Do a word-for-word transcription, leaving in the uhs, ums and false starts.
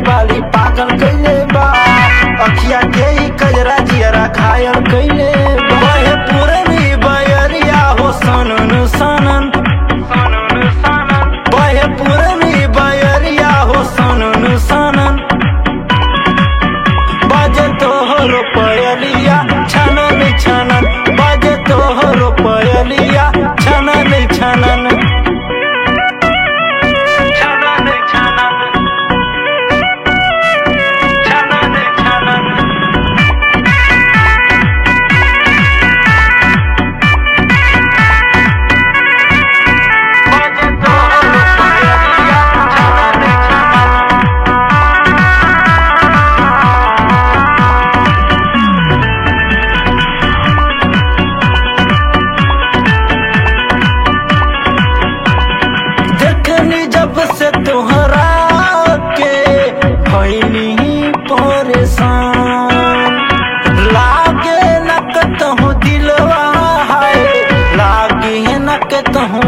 बाली पागल कइले बा, अखिया के ही कजरा जियरा घायल कइले बा। बहे पुरनी बयरिया हो सनन सनन, बहे पुरनी बयरिया हो सनन सनन, बाजे तोहरो पयलिया छनन छनन, बाजे तोहरो पयलिया छनन छनन। जब से तोहरा के भइली परेशान, लागे न कतहु दिलवा है, लागे न कतहु